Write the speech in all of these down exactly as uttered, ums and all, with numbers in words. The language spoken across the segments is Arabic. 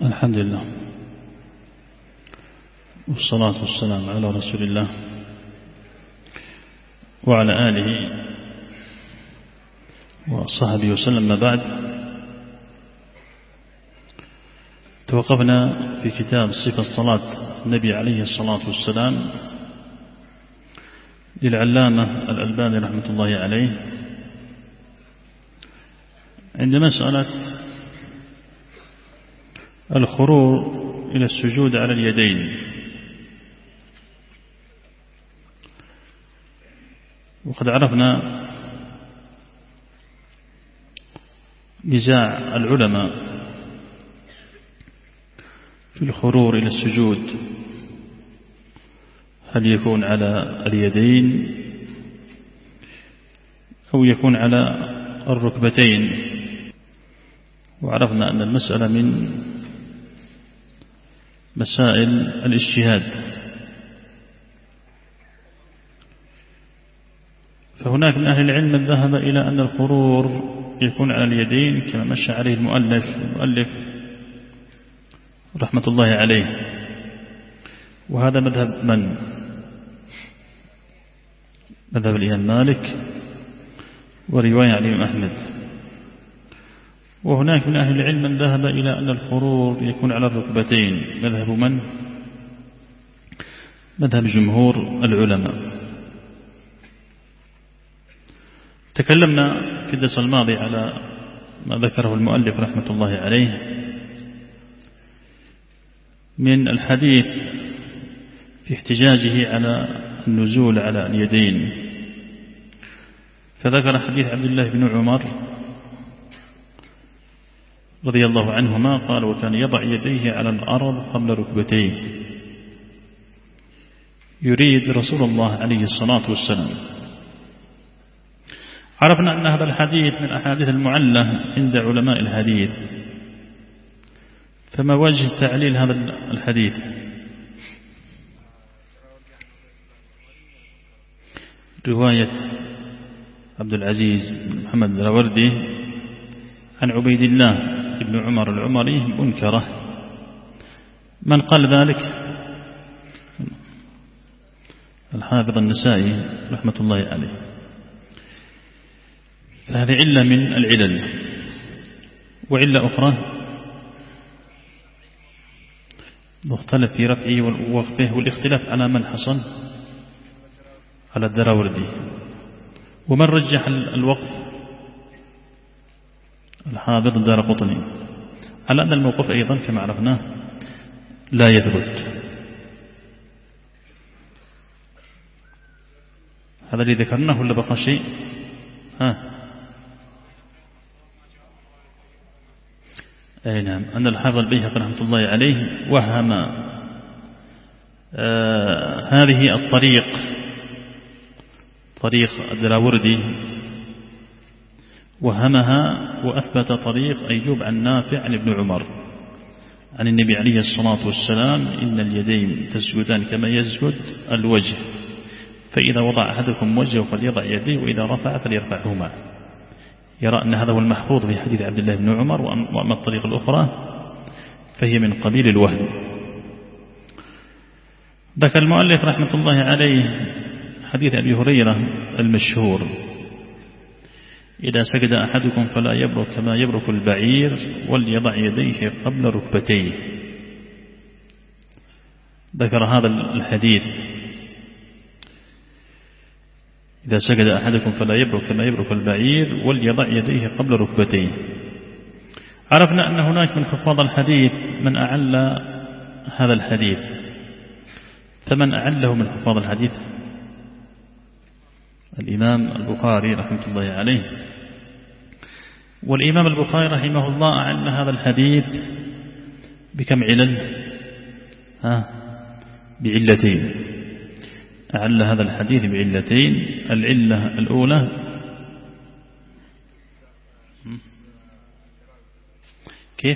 الحمد لله والصلاة والسلام على رسول الله وعلى آله وصحبه وسلم. ما بعد، توقفنا في كتاب صفة صلاة النبي عليه الصلاة والسلام للعلامة الألباني رحمة الله عليه عند مسألة الخروج إلى السجود على اليدين. وقد عرفنا نزاع العلماء في الخروج إلى السجود، هل يكون على اليدين أو يكون على الركبتين. وعرفنا أن المسألة من مسائل الاجتهاد، فهناك من أهل العلم من ذهب إلى أن الخروج يكون على اليدين كما مشى عليه المؤلف المؤلف رحمة الله عليه، وهذا مذهب من؟ مذهب الإمام مالك ورواية عن الإمام أحمد. وهناك من أهل العلم من ذهب إلى أن الخروج يكون على الركبتين، مذهب من؟ مذهب جمهور العلماء. تكلمنا في الدرس الماضي على ما ذكره المؤلف رحمة الله عليه من الحديث في احتجاجه على النزول على اليدين، فذكر حديث عبد الله بن عمر رضي الله عنهما قال: وكان يضع يديه على الأرض قبل ركبتيه، يريد رسول الله عليه الصلاة والسلام. عرفنا أن هذا الحديث من أحاديث المعلة عند علماء الحديث، فما وجه تعليل هذا الحديث؟ رواية عبد العزيز محمد الدراوردي عن عبيد الله ابن عمر العمري منكره. من قال ذلك؟ الحافظ النسائي رحمة الله عليه. فهذه علة من العلل. وعلة أخرى مختلف في رفعه ووقفه، والاختلاف على من حصل على الدراوردي. ومن رجح الوقف؟ الحافظ الدارقطني، على أن الموقف أيضا كما عرفناه لا يثبت. هذا اللي ذكرناه ولا بقى شيء؟ ها أي نعم، أن الحافظ البيهقي رحمة الله عليه وهم آه هذه الطريق، طريق الدراوردي، وهمها وأثبت طريق أيوب عن نافع عن ابن عمر عن النبي عليه الصلاة والسلام: إن اليدين تسجدان كما يسجد الوجه، فإذا وضع أحدكم وجهه فليضع يديه، وإذا رفع فليرفعهما. يرى أن هذا هو المحفوظ في حديث عبد الله بن عمر. وأما الطريق الأخرى فهي من قبيل الوهم. ذكر المؤلف رحمة الله عليه حديث أبي هريرة المشهور: إذا سجد أحدكم فلا يبرك كما يبرك البعير، وليضع يديه قبل ركبتيه. ذكر هذا الحديث: إذا سجد أحدكم فلا يبرك كما يبرك البعير، وليضع يديه قبل ركبتيه. عرفنا أن هناك من حفاظ الحديث من أعل هذا الحديث، فمن أعله من حفاظ الحديث؟ الإمام البخاري رحمة الله عليه. والإمام البخاري رحمه الله أعل هذا الحديث بكم علل؟ ها بعلتين. أعل هذا الحديث بعلتين. العلة الأولى كيف؟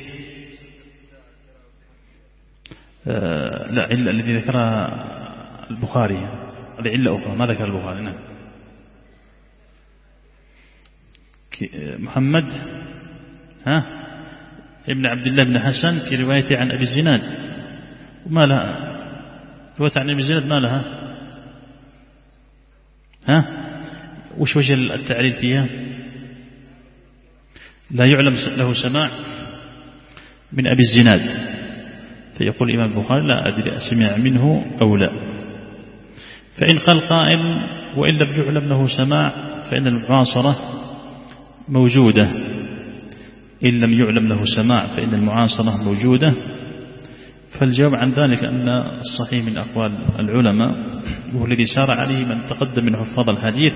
آه لا، علة التي ذكرها البخاري هذه علة أخرى ما ذكر البخاري. نعم. محمد ها ابن عبد الله بن حسن في روايته عن أبي الزناد، وما لها رواية عن أبي الزناد ما لها ها وش وجه التعليل فيها؟ لا يعلم له سماع من أبي الزناد، فيقول الإمام البخاري لا أدري أسمع منه أو لا. فإن قال قائل وإن لم يعلم له سماع فإن المعاصرة موجودة، إن لم يعلم له سماع فإن المعاصرة موجودة، فالجواب عن ذلك أن الصحيح من أقوال العلماء وهو الذي سار عليه من تقدم من حفاظ الحديث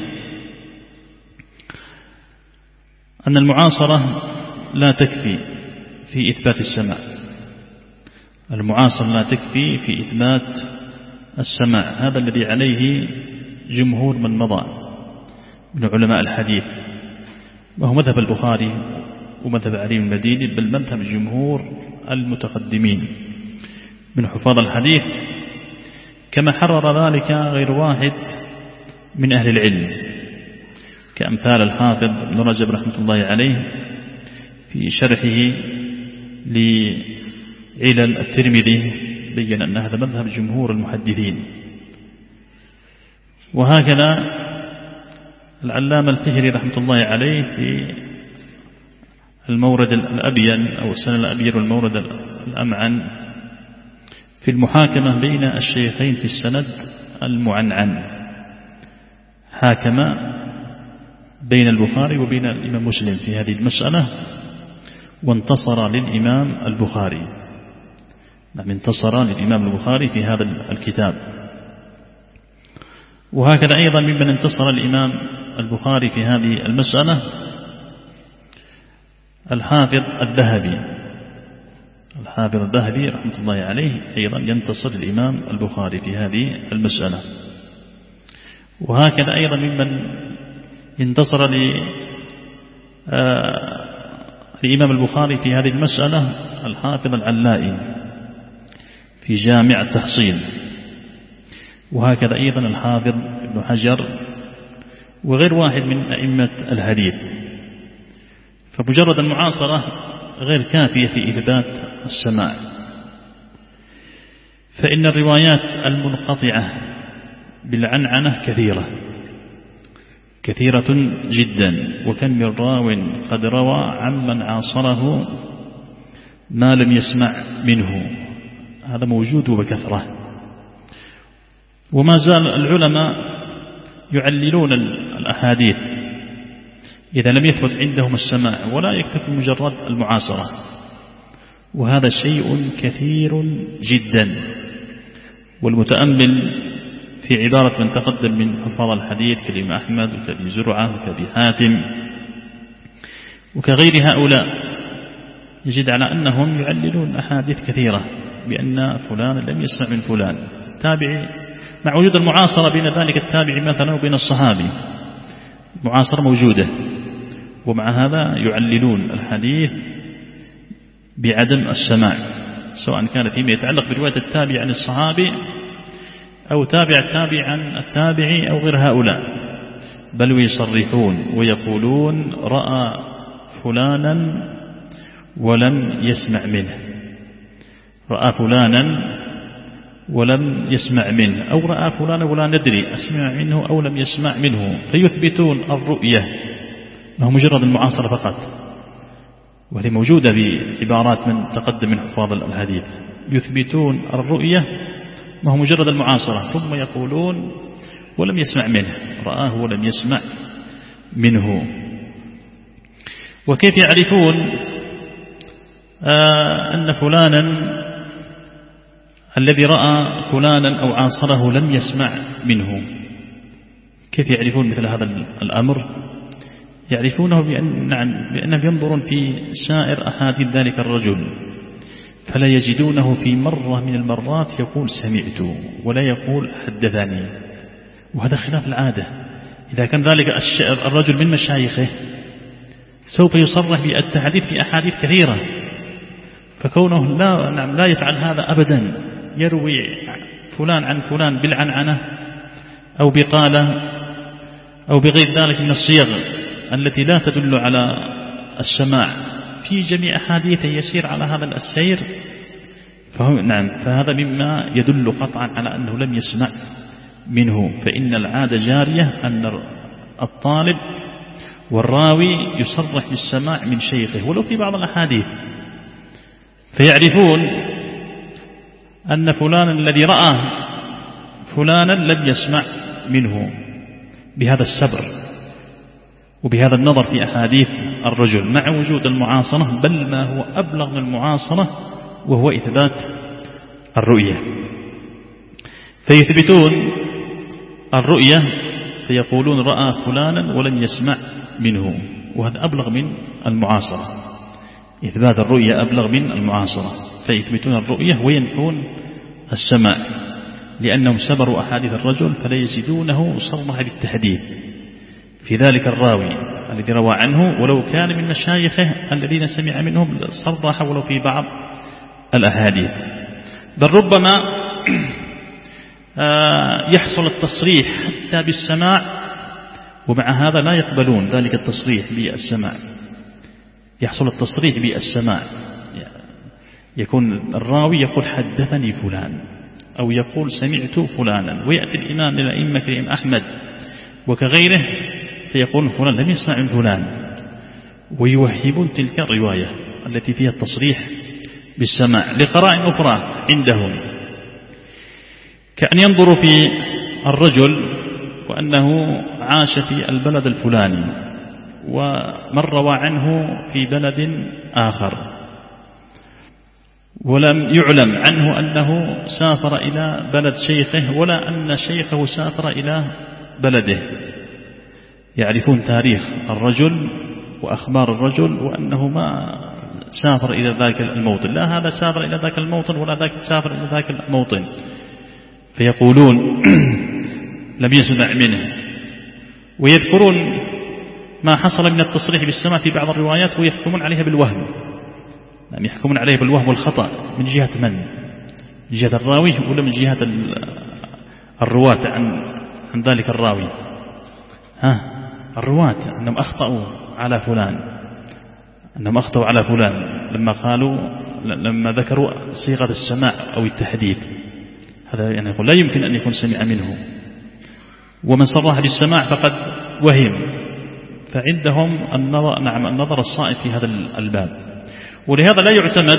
أن المعاصرة لا تكفي في إثبات السماع، المعاصرة لا تكفي في إثبات السماع، هذا الذي عليه جمهور من مضى من علماء الحديث، وهو مذهب البخاري ومذهب علي المديني، بل مذهب جمهور المتقدمين من حفاظ الحديث، كما حرر ذلك غير واحد من أهل العلم كأمثال الحافظ ابن رجب رحمة الله عليه في شرحه لعلل الترمذي، بين أن هذا مذهب جمهور المحدثين. وهكذا العلامة الفهري رحمة الله عليه في المورد الأبين أو السنة الأبين والمورد الأمعن في المحاكمة بين الشيخين في السند المعنعن، حاكم بين البخاري وبين الإمام مسلم في هذه المسألة وانتصر للإمام البخاري، نعم انتصر للإمام البخاري في هذا الكتاب. وهكذا أيضا ممن انتصر الإمام البخاري في هذه المسألة الحافظ الذهبي، الحافظ الذهبي رحمة الله عليه أيضا ينتصر الإمام البخاري في هذه المسألة. وهكذا أيضا ممن انتصر للإمام البخاري في هذه المسألة الحافظ العلائي في جامع التحصيل، وهكذا أيضا الحافظ ابن حجر وغير واحد من أئمة الحديث. فمجرد المعاصرة غير كافية في إثبات السماع، فإن الروايات المنقطعة بالعنعنة كثيرة كثيرة جدا، وكم من راو قد روى عمن عاصره ما لم يسمع منه، هذا موجود بكثرة. وما زال العلماء يعللون الأحاديث إذا لم يثبت عندهم السماع، ولا يكتفي مجرد المعاصرة، وهذا شيء كثير جدا. والمتأمل في عبارة من تقدم من حفاظ الحديث كالإمام أحمد وكأبي زرعة وكأبي حاتم وكغير هؤلاء يجد على أنهم يعللون أحاديث كثيرة بأن فلان لم يسمع من فلان تابعي، مع وجود المعاصرة بين ذلك التابعي مثلا وبين الصحابي، معاصرة موجودة، ومع هذا يعللون الحديث بعدم السماع، سواء كان فيما يتعلق برواية التابع عن الصحابي أو تابع التابع عن التابعي أو غير هؤلاء، بل ويصرحون ويقولون رأى فلانا ولم يسمع منه، رأى فلانا ولم يسمع منه، أو رأى فلانا ولا ندري أسمع منه أو لم يسمع منه، فيثبتون الرؤية، ما هو مجرد المعاصرة فقط، وهذه موجودة بعبارات من تقدم من حفاظ الحديث، يثبتون الرؤية ما هو مجرد المعاصرة، ثم يقولون ولم يسمع منه، رآه ولم يسمع منه. وكيف يعرفون آه أن فلانا الذي رأى فلانا أو عاصره لم يسمع منه؟ كيف يعرفون مثل هذا الأمر؟ يعرفونه بأن نعم بأنهم ينظرون في سائر أحاديث ذلك الرجل، فلا يجدونه في مرة من المرات يقول سمعت ولا يقول حدثني، وهذا خلاف العادة. إذا كان ذلك الرجل من مشايخه سوف يصرح بالتحديث في أحاديث كثيرة، فكونه لا نعم لا يفعل هذا أبدا، يروي فلان عن فلان بالعنعنة أو بقالة أو بغير ذلك من الصيغ التي لا تدل على السماع، في جميع أحاديثه يسير على هذا السير، فهو نعم فهذا مما يدل قطعا على أنه لم يسمع منه. فإن العادة جارية أن الطالب والراوي يصرح بالسماع من شيخه ولو في بعض الأحاديث، فيعرفون أن فلانا الذي رأى فلانا لم يسمع منه بهذا السبر وبهذا النظر في أحاديث الرجل، مع وجود المعاصرة، بل ما هو أبلغ من المعاصرة وهو إثبات الرؤية. فيثبتون الرؤية فيقولون رأى فلانا ولم يسمع منه، وهذا أبلغ من المعاصرة. إثبات الرؤية أبلغ من المعاصرة، فيثبتون الرؤية وينفون السماع، لأنهم سبروا أحاديث الرجل فلا يزيدونه صرح بالتحديث في ذلك الراوي الذي روى عنه، ولو كان من مشايخه الذين سمع منهم صرح ولو في بعض الأحاديث. بل ربما يحصل التصريح حتى بالسماع، ومع هذا لا يقبلون ذلك التصريح بالسماع. يحصل التصريح بالسماع، يكون الراوي يقول حدثني فلان أو يقول سمعت فلانا، ويأتي الإمام من الأئمة كالإمام أحمد وكغيره فيقول فلان لم يسمع من فلان، ويوهبون تلك الرواية التي فيها التصريح بالسماع لقرائن أخرى عندهم، كأن ينظروا في الرجل وأنه عاش في البلد الفلاني ومن روى عنه في بلد آخر، ولم يعلم عنه أنه سافر إلى بلد شيخه ولا أن شيخه سافر إلى بلده. يعرفون تاريخ الرجل وأخبار الرجل وأنه ما سافر إلى ذاك الموطن، لا هذا سافر إلى ذاك الموطن ولا ذاك سافر إلى ذاك الموطن، فيقولون لم يسمع منه. ويذكرون ما حصل من التصريح بالسماع في بعض الروايات ويحكمون عليها بالوهم، يعني يحكمون عليها بالوهم والخطأ من جهة من؟ من جهة الراوي ولا من جهة الرواة عن عن ذلك الراوي؟ ها الرواة أنهم أخطأوا على فلان، أنهم أخطأوا على فلان لما قالوا لما ذكروا صيغة السماع أو التحديث، هذا يعني يقول لا يمكن أن يكون سمع منه. ومن صرح بالسماع فقد وهم، فعندهم النظر نعم النظر الصائب في هذا الباب. ولهذا لا يعتمد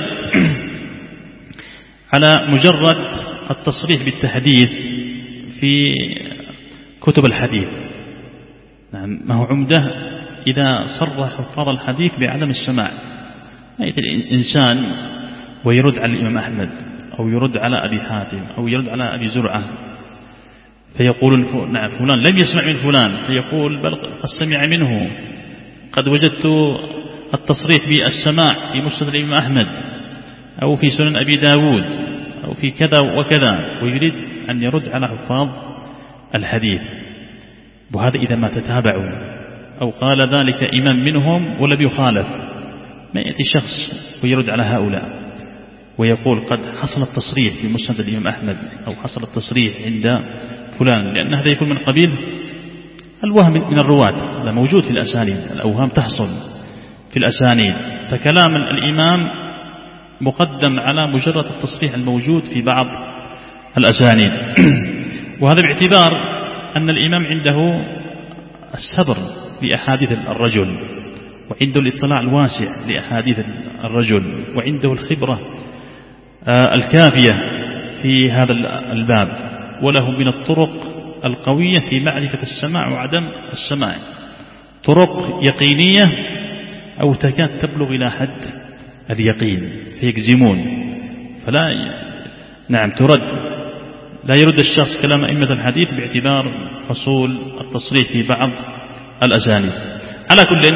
على مجرد التصريح بالتحديث في كتب الحديث، نعم ما هو عمده إذا صرح حفاظ الحديث بعدم السماع. يأتي الإنسان ويرد على الإمام أحمد أو يرد على أبي حاتم أو يرد على أبي زرعة، فيقول نعم فلان لم يسمع من فلان، فيقول بل قد سمع منه، قد وجدت التصريح بالسماع في مسند الإمام أحمد أو في سنن أبي داود أو في كذا وكذا، ويريد أن يرد على حفاظ الحديث. وهذا إذا ما تتابعوا أو قال ذلك إمام منهم ولم يخالف، ما يأتي شخص ويرد على هؤلاء ويقول قد حصل التصريح في مسند الإمام أحمد أو حصل التصريح عند فلان، لأن هذا يكون من قبيل الوهم من الرواة، هذا موجود في الأسانيد، الأوهام تحصل في الأسانيد، فكلام الإمام مقدم على مجرد التصريح الموجود في بعض الأسانيد. وهذا باعتبار أن الإمام عنده الصبر لأحاديث الرجل، وعنده الاطلاع الواسع لأحاديث الرجل، وعنده الخبرة الكافية في هذا الباب، وله من الطرق القوية في معرفة السماع وعدم السماع، طرق يقينية أو تكاد تبلغ إلى حد اليقين، فيجزمون فلا ي... نعم ترد، لا يرد الشخص كلام أئمة الحديث باعتبار حصول التصريح في بعض الأسانيد. على كل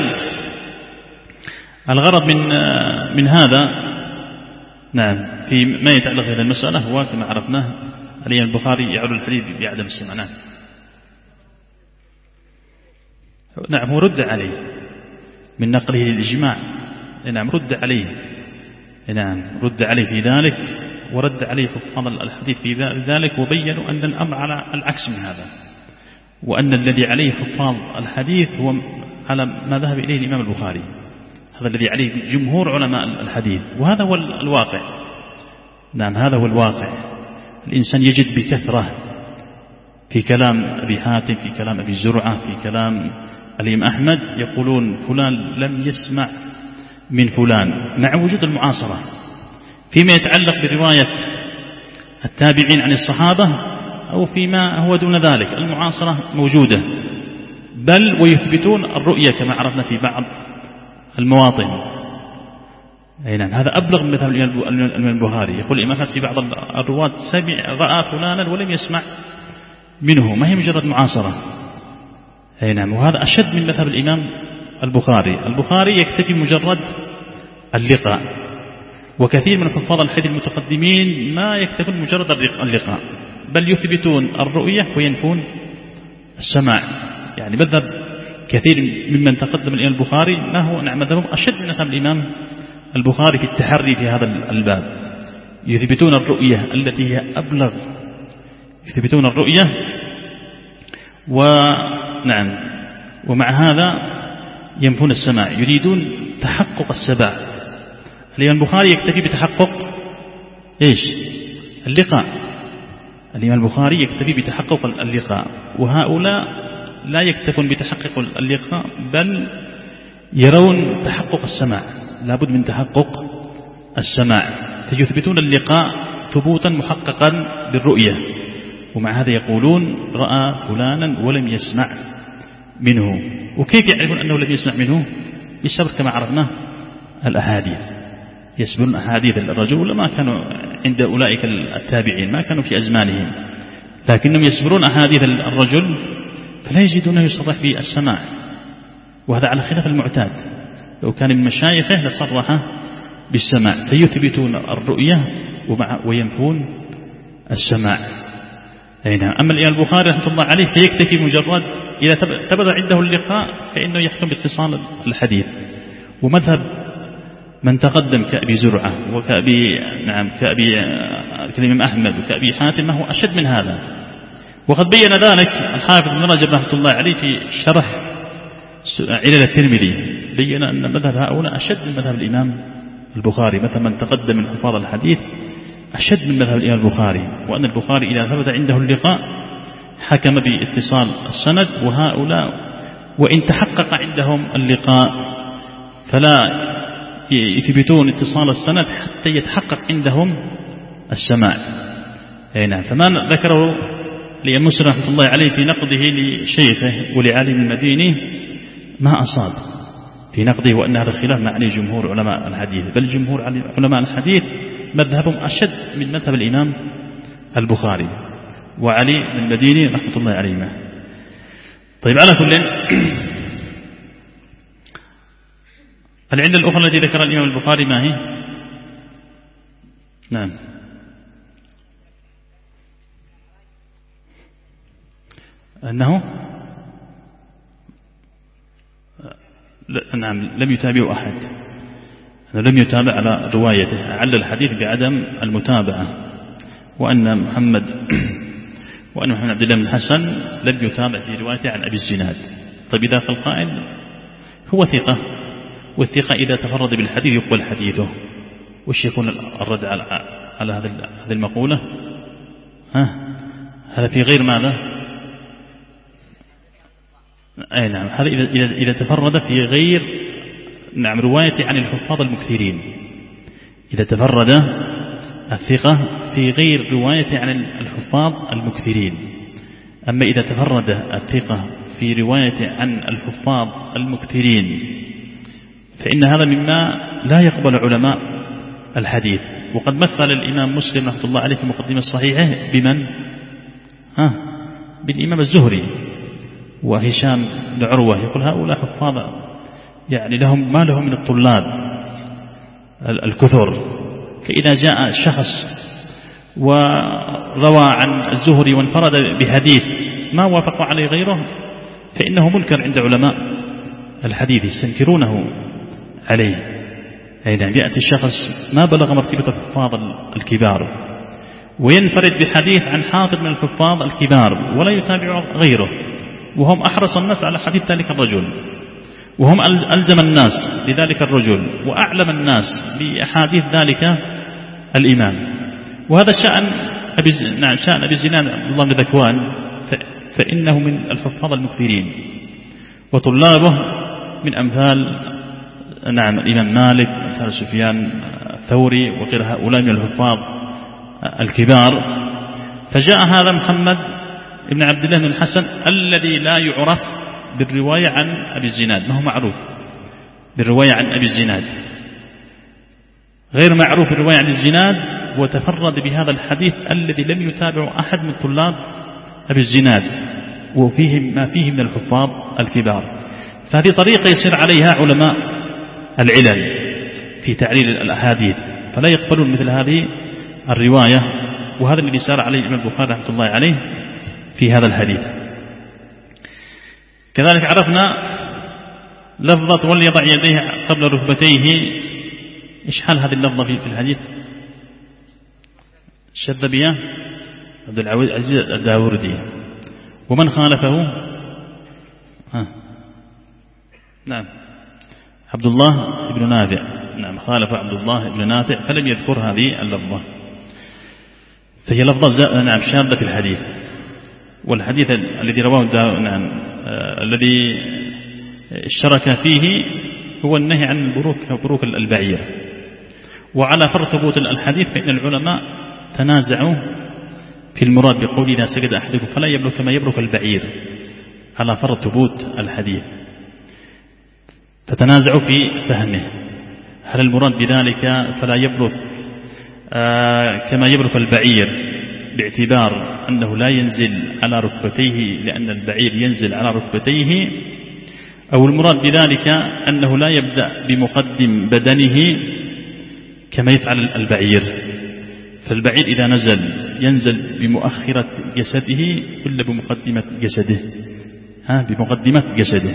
الغرض من من هذا نعم في ما يتعلق بهذه المسألة هو كما عرفناه علي البخاري يعول الحديث بعدم السماع. نعم نعم هو رد عليه من نقله للإجماع، نعم رد عليه، نعم رد عليه في ذلك، ورد عليه حفاظ الحديث في ذلك، وبينوا أن الأمر على العكس من هذا، وأن الذي عليه حفاظ الحديث هو على ما ذهب إليه الإمام البخاري، هذا الذي عليه جمهور علماء الحديث، وهذا هو الواقع. نعم هذا هو الواقع. الإنسان يجد بكثرة في كلام أبي حاتم، في كلام أبي زرعة، في كلام الإمام أحمد يقولون فلان لم يسمع من فلان، مع وجود المعاصرة. فيما يتعلق برواية التابعين عن الصحابة أو فيما هو دون ذلك المعاصرة موجودة، بل ويثبتون الرؤية كما عرفنا في بعض المواطن. أي نعم هذا أبلغ من مذهب الإمام البخاري. يقول الإمام أحمد في بعض الرواة سمع رأى فلانا ولم يسمع منه، ما هي مجرد معاصرة. أي نعم وهذا أشد من مذهب الإمام البخاري. البخاري يكتفي مجرد اللقاء، وكثير من حفاظ الحديث المتقدمين ما يكتفون مجرد اللقاء، بل يثبتون الرؤية وينفون السماع. يعني مذهب كثير ممن تقدم الإمام البخاري ما هو نعم مذهبهم أشد من مذهب الإمام البخاري في التحري في هذا الباب. يثبتون الرؤية التي هي أبلغ، يثبتون الرؤية ونعم ومع هذا ينفون السماع، يريدون تحقق السماع. الإمام البخاري يكتفي بتحقق إيش؟ اللقاء. الإمام البخاري يكتفي بتحقق اللقاء، وهؤلاء لا يكتفون بتحقق اللقاء بل يرون تحقق السماع، لابد من تحقق السماع، فيثبتون اللقاء ثبوتا محققا بالرؤية، ومع هذا يقولون رأى فلانا ولم يسمع منه. وكيف يعرفون أنه لم يسمع منه؟ بسبب كما عرفنا الأحاديث، يسبرون أحاديث الرجل ما كانوا عند أولئك التابعين، ما كانوا في أزمانهم، لكنهم يسبرون أحاديث الرجل فلا يجدونه يصرح بالسماع، وهذا على خلاف المعتاد. لو كان من مشايخه لصرح بالسماع، فيثبتون الرؤية وينفون السماع. أما الإمام البخاري رحمه الله عليه فيكتفي مجرد إذا ثبت عنده اللقاء فإنه يحكم باتصال الحديث. ومذهب من تقدم كأبي زرعة وكأبي نعم كأبي الإمام أحمد وكأبي حاتم ما هو أشد من هذا. وقد بين ذلك الحافظ ابن رجب رحمه الله عليه في شرح علل الترمذي، بين أن مذهب هؤلاء أشد من مذهب الإمام البخاري. مثلا من تقدم من حفاظ الحديث أشد من مذهب الإمام البخاري، وأن البخاري إذا ثبت عنده اللقاء حكم باتصال السند، وهؤلاء وإن تحقق عندهم اللقاء فلا يثبتون اتصال السند حتى يتحقق عندهم السماع. أي نعم. فما ذكره الإمام مسلم رحمه الله عليه في نقده لشيخه ولعالم المديني ما أصاب في نقده، وأن هذا الخلاف مع عليه جمهور علماء الحديث، بل جمهور علماء الحديث مذهبهم أشد من مذهب الإمام البخاري وعلي المديني رحمة الله عليهما. طيب على كل العلة الأخرى التي ذكر الإمام البخاري ما هي؟ نعم أنه نعم لم يتابعه أحد، لم يتابع على روايته، عل الحديث بعدم المتابعة، وأن محمد وأن محمد عبد الله بن الحسن لم يتابع في روايته عن أبي الزناد. طيب إذا قال قائل هو ثقة، والثقة إذا تفرد بالحديث يقبل حديثه، وش يكون الرد على على هذه المقولة؟ ها هذا في غير ماذا؟ أي نعم هذا إذا إذا تفرد في غير نعم رواية عن الحفاظ المكثرين، إذا تفرد الثقة في غير رواية عن الحفاظ المكثرين. أما إذا تفرد الثقة في رواية عن الحفاظ المكثرين فإن هذا مما لا يقبل علماء الحديث. وقد مثل الإمام مسلم رحمه الله عليه في مقدمة صحيحه بمن؟ ها بالإمام الزهري وهشام بن عروة، يقول هؤلاء حفاظ يعني لهم ما لهم من الطلاب الكثر، فإذا جاء شخص وروى عن الزهري وانفرد بحديث ما وافق عليه غيره فإنه منكر عند علماء الحديث، يستنكرونه عليه. أي نعم يأتي الشخص ما بلغ مرتبة الحفاظ الكبار وينفرد بحديث عن حافظ من الحفاظ الكبار ولا يتابع غيره، وهم أحرص الناس على حديث ذلك الرجل، وهم ألزم الناس لذلك الرجل وأعلم الناس بأحاديث ذلك الإمام. وهذا شأن أبي نعم شأن أبي الزناد عبد الله بن ذكوان، فإنه من الحفاظ المكثرين، وطلابه من أمثال نعم الإمام مالك، أمثال سفيان الثوري وغير هؤلاء من الحفاظ الكبار. فجاء هذا محمد بن عبد الله بن الحسن الذي لا يعرف بالرواية عن أبي الزناد، ما هو معروف بالرواية عن أبي الزناد، غير معروف بالرواية عن الزناد، وتفرد بهذا الحديث الذي لم يتابع أحد من طلاب أبي الزناد، وفيه ما فيه من الحفاظ الكبار. فهذه طريقة يسير عليها علماء العلل في تعليل الأحاديث، فلا يقبلون مثل هذه الرواية، وهذا الذي سار عليه الإمام البخاري رحمة الله عليه في هذا الحديث. كذلك عرفنا لفظة وليضع يديه قبل ركبتيه، إيش حال هذه اللفظة في الحديث؟ شذ بها عبد العزيز الداوردي، ومن خالفه ها نعم عبد الله بن نافع، نعم خالف عبد الله بن نافع فلم يذكر هذه اللفظة، فهي لفظة نعم شاذة في الحديث. والحديث الذي رواه نعم آه الذي اشترك فيه هو النهي عن البروك بروك البعير. وعلى فرض ثبوت الحديث فإن العلماء تنازعوا في المراد بقول إذا سجد أحدكم فلا يبرك كما يبرك البعير، على فرض ثبوت الحديث، فتنازعوا في فهمه، هل المراد بذلك فلا يبرك آه كما يبرك البعير باعتبار أنه لا ينزل على ركبتيه لأن البعير ينزل على ركبتيه، أو المراد بذلك أنه لا يبدأ بمقدم بدنه كما يفعل البعير، فالبعير إذا نزل ينزل بمؤخرة جسده ولا بمقدمة جسده؟ ها بمقدمة جسده.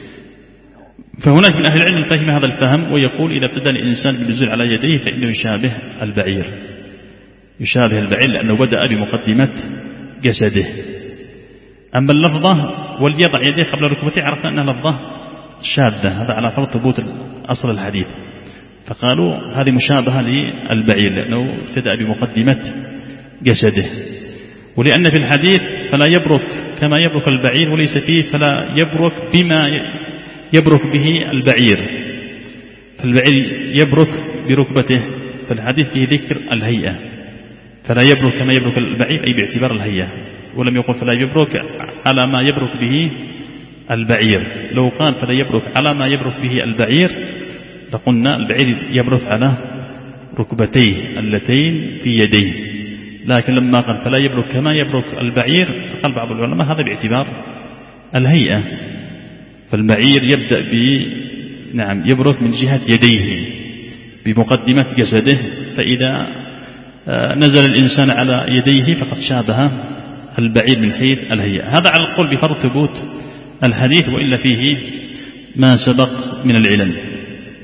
فهناك من أهل العلم فهم هذا الفهم ويقول إذا ابتدأ الإنسان بالنزول على يديه فإنه يشابه البعير، يشابه البعير لأنه بدأ بمقدمة جسده. أما اللفظة وليضع يديه قبل ركبتيه عرفنا أنها لفظة شاذة، هذا على فرض ثبوت أصل الحديث، فقالوا هذه مشابهة للبعير لأنه ابتدأ بمقدمة جسده. ولأن في الحديث فلا يبرك كما يبرك البعير وليس فيه فلا يبرك بما يبرك به البعير، فالبعير يبرك بركبته، فالحديث فيه ذكر الهيئة، فلا يبرك كما يبرك البعير أي باعتبار الهيئة، ولم يقل فلا يبرك على ما يبرك به البعير. لو قال فلا يبرك على ما يبرك به البعير لقلنا البعير يبرك على ركبتيه اللتين في يديه، لكن لما قال فلا يبرك كما يبرك البعير فقال بعض العلماء هذا باعتبار الهيئة، فالبعير يبدأ ب نعم يبرك من جهة يديه بمقدمة جسده، فإذا نزل الإنسان على يديه فقد شابه البعير من حيث الهيئة. هذا على القول بفرض ثبوت الحديث، وإلا فيه ما سبق من العلل.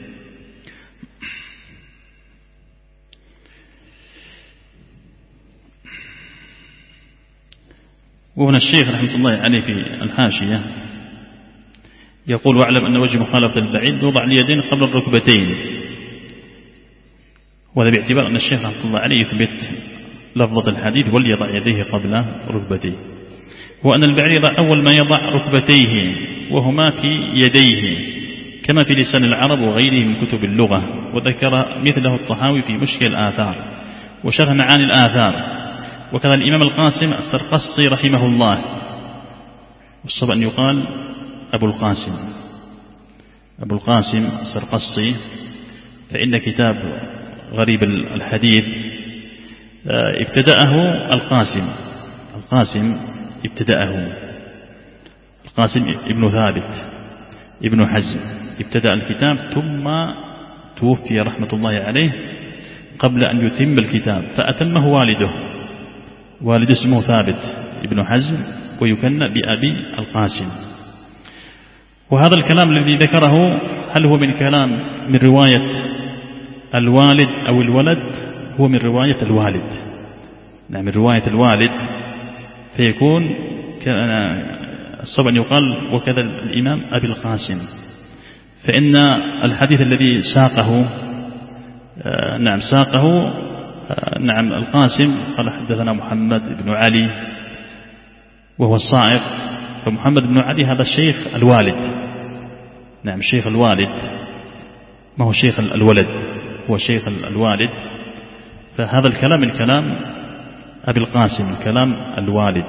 وهنا الشيخ رحمة الله عليه في الحاشية يقول واعلم أن وجه مخالفة البعيد يوضع اليدين قبل الركبتين، وهذا باعتبار أن الشيخ رحمة الله عليه يثبت لفظة الحديث وليضع يديه قبل ركبتيه، وأن البعير يضع أول ما يضع ركبتيه وهما في يديه كما في لسان العرب وغيره من كتب اللغة، وذكر مثله الطحاوي في مشكل الآثار وشرح معاني الآثار، وكذا الإمام القاسم السرقسي رحمه الله، والصواب أن يقال أبو القاسم أبو القاسم السرقسي، فإن كتاب غريب الحديث ابتدأه القاسم القاسم ابتدأه القاسم ابن ثابت ابن حزم ابتدأ الكتاب، ثم توفي رحمة الله عليه قبل أن يتم الكتاب، فأتمه والده والد اسمه ثابت ابن حزم ويكنى بأبي القاسم. وهذا الكلام الذي ذكره هل هو من كلام من رواية الوالد أو الولد؟ هو من رواية الوالد، نعم من رواية الوالد، فيكون الصواب أن يقال وكذا الإمام أبي القاسم، فإن الحديث الذي ساقه نعم ساقه نعم القاسم قال حدثنا محمد بن علي وهو الصائغ. فمحمد بن علي هذا الشيخ الوالد، نعم شيخ الوالد، ما هو شيخ الولد، هو شيخ الوالد. فهذا الكلام من كلام أبي القاسم، الكلام الوالد.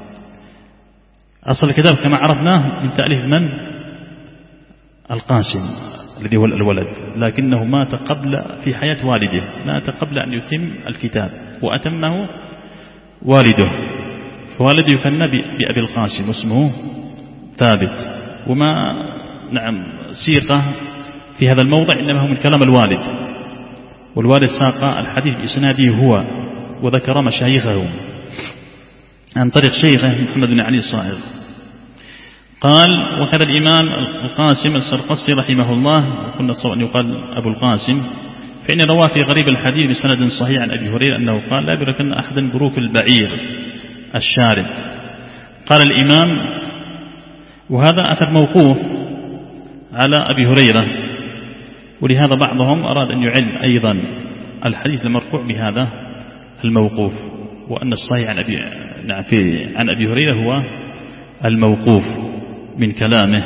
أصل الكتاب كما عرفناه من تأليف من؟ القاسم الذي هو الولد، لكنه مات قبل في حياة والده، مات قبل أن يتم الكتاب وأتمه والده، فوالده يكنى بأبي القاسم واسمه ثابت. وما نعم سيقه في هذا الموضع إنما هو من كلام الوالد، والوالد ساق الحديث بإسناده هو وذكر مشايخه عن طريق شيخه محمد بن علي الصائغ. قال وكذا الإمام القاسم السرقسي رحمه الله، وكنا صواب أن يقال أبو القاسم، فإن رواه في غريب الحديث بسند صحيح عن أبي هريرة أنه قال لا يبركن أحدا بروك البعير الشارد. قال الإمام وهذا أثر موقوف على أبي هريرة، ولهذا بعضهم أراد أن يعل أيضا الحديث المرفوع بهذا الموقوف، وأن الصحيح عن أبي, نعم في عن أبي هريرة هو الموقوف من كلامه.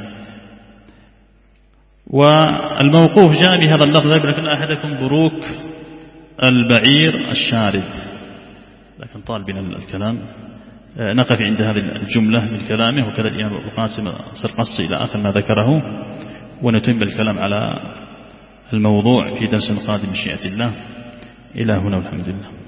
والموقوف جاء بهذا اللفظ لا يبركن أحدكم بروك البعير الشارد، لكن طال بنا الكلام نقف عند هذه الجملة من كلامه. وكذا الإمام القاسم السرقسي إلى آخر ما ذكره، ونتم الكلام على الموضوع في درس قادم بمشيئة الله. إلى هنا والحمد لله.